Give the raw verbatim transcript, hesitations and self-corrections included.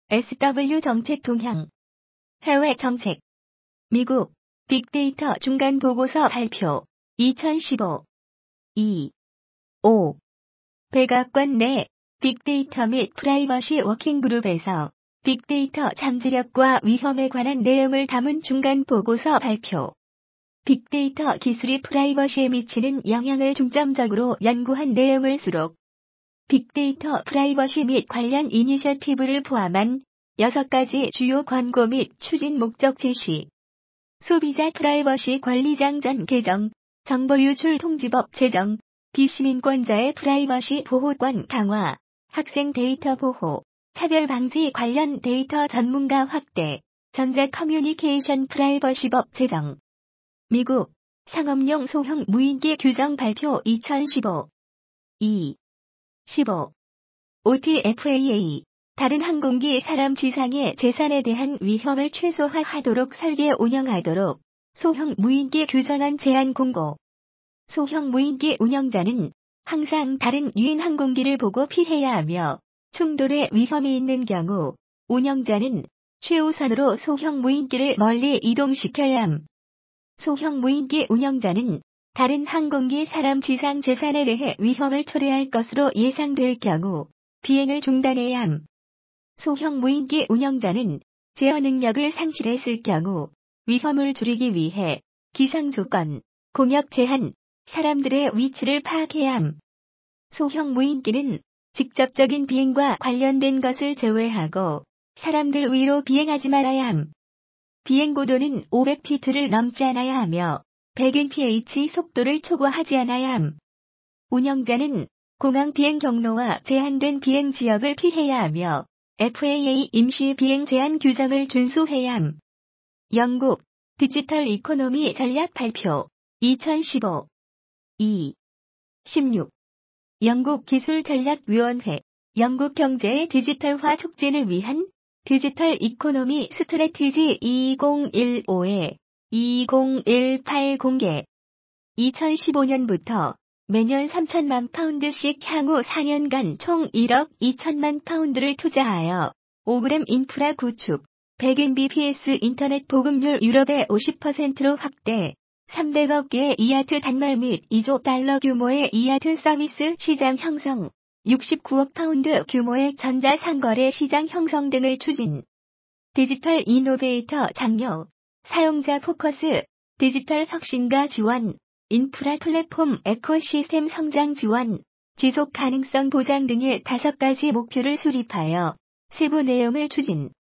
에스더블유 정책 동향. 해외 정책. 미국 빅데이터 중간 보고서 발표. 이천십오. 이. 오. 백악관 내 빅데이터 및 프라이버시 워킹그룹에서 빅데이터 잠재력과 위험에 관한 내용을 담은 중간 보고서 발표. 빅데이터 기술이 프라이버시에 미치는 영향을 중점적으로 연구한 내용을 수록. 빅데이터 프라이버시 및 관련 이니셔티브를 포함한 여섯 가지 주요 권고 및 추진 목적 제시. 소비자 프라이버시 권리장전 개정, 정보유출 통지법 제정, 비시민권자의 프라이버시 보호권 강화, 학생 데이터 보호, 차별 방지 관련 데이터 전문가 확대, 전자 커뮤니케이션 프라이버시법 제정. 미국 상업용 소형 무인기 규정 발표 이천십오. 이. 십오. 오티에프에이에이. 다른 항공기 사람 지상의 재산에 대한 위험을 최소화하도록 설계 운영하도록 소형 무인기 규정안 제안 공고. 소형 무인기 운영자는 항상 다른 유인 항공기를 보고 피해야 하며 충돌의 위험이 있는 경우 운영자는 최우선으로 소형 무인기를 멀리 이동시켜야 함. 소형 무인기 운영자는 다른 항공기 사람 지상 재산에 대해 위험을 초래할 것으로 예상될 경우 비행을 중단해야 함. 소형 무인기 운영자는 제어 능력을 상실했을 경우 위험을 줄이기 위해 기상 조건, 공역 제한, 사람들의 위치를 파악해야 함. 소형 무인기는 직접적인 비행과 관련된 것을 제외하고 사람들 위로 비행하지 말아야 함. 비행 고도는 오백 피트를 넘지 않아야 하며 백 엠피에이치 속도를 초과하지 않아야 함. 운영자는 공항 비행 경로와 제한된 비행 지역을 피해야 하며 에프에이에이 임시 비행 제한 규정을 준수해야 함. 영국 디지털 이코노미 전략 발표. 이천십오. 이. 십육. 영국 기술전략위원회. 영국 경제의 디지털화 촉진을 위한 디지털 이코노미 스트래티지 이천십오에 이천십팔 공개. 이천십오 년부터 매년 삼천만 파운드씩 향후 사 년간 총 일억 이천만 파운드를 투자하여 오 그램 인프라 구축, 백 엠비피에스 인터넷 보급률 유럽의 오십 퍼센트로 확대, 삼백억 개의 이하트 단말 및 이조 달러 규모의 이하트 서비스 시장 형성, 육십구억 파운드 규모의 전자상거래 시장 형성 등을 추진. 디지털 이노베이터 장려, 사용자 포커스, 디지털 혁신과 지원, 인프라 플랫폼 에코시스템 성장 지원, 지속 가능성 보장 등의 다섯 가지 목표를 수립하여 세부 내용을 추진.